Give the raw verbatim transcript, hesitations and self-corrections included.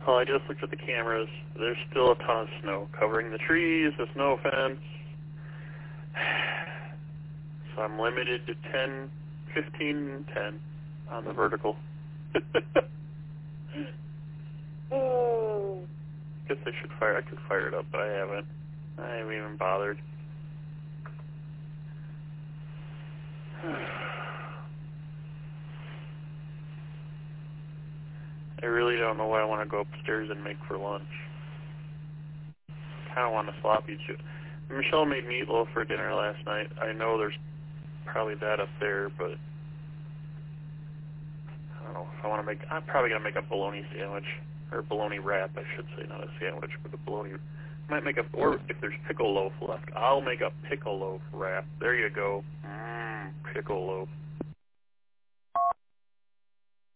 Well, I just looked at the cameras. There's still a ton of snow covering the trees, the snow fence. So I'm limited to ten, fifteen, ten on the vertical. Oh. Guess I should fire. I could fire it up, but I haven't. I haven't even bothered. I really don't know what I want to go upstairs and make for lunch. I kind of want a sloppy Joe. Michelle made meatloaf for dinner last night. I know there's probably that up there, but I don't know if I want to make. I'm probably gonna make a bologna sandwich or bologna wrap, I should say, not a sandwich, but a bologna. I might make a, or if there's pickle loaf left, I'll make a pickle loaf wrap. There you go. Mmm, pickle loaf.